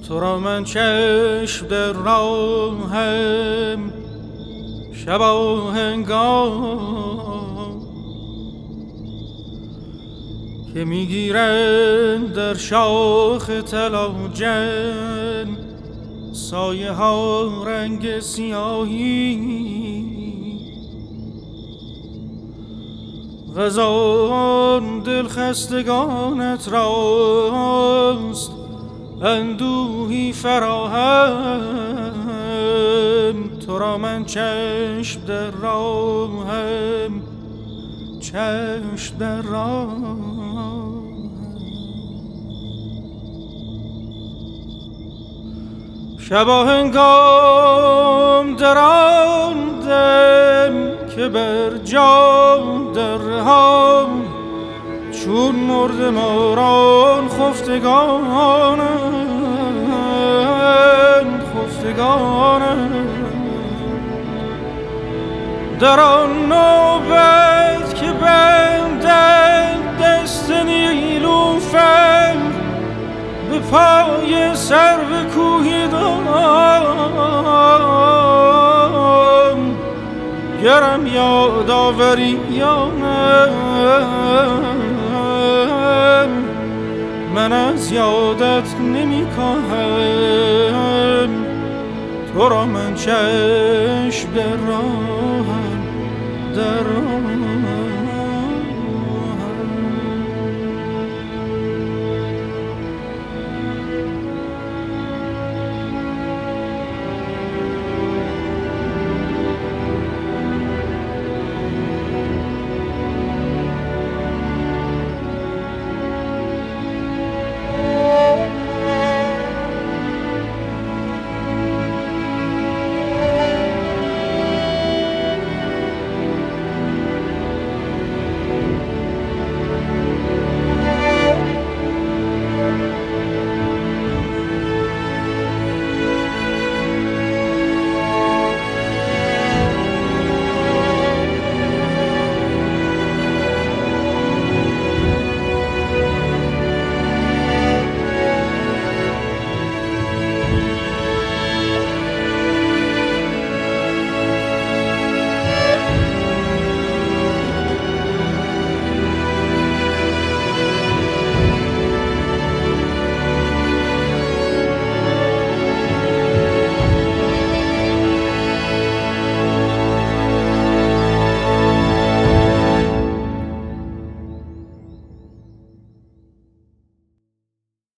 تو را من چشم در راهم شب هنگام که میگیرند در شاخ تلاجن سایه ها رنگ سیاهی غزان دل خستگانت راست اندوهی فراهم تو را من چشم در راهم چشم در راهم شبا هنگام در آن دم که بر جام در رهام چون مردماران خفتگانند در آن نوبت که بندند دست نیلوفر به پای سرو کوهی دام گرم یاد آوری یا نه من از یادت نمی کاهم تو را من چشم در راهم